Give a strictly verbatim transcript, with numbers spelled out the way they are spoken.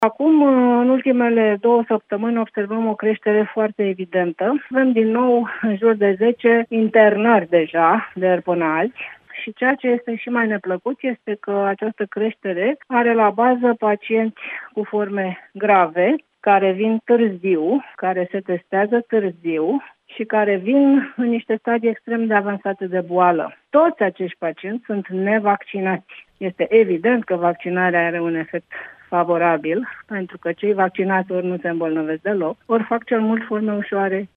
Acum, în ultimele două săptămâni, observăm o creștere foarte evidentă. Avem din nou în jur de zece internări deja de ieri până azi. Și ceea ce este și mai neplăcut este că această creștere are la bază pacienți cu forme grave, care vin târziu, care se testează târziu și care vin în niște stadii extrem de avansate de boală. Toți acești pacienți sunt nevaccinați. Este evident că vaccinarea are un efect favorabil, pentru că cei vaccinați ori nu se îmbolnăvesc deloc, ori fac cel mult forme ușoare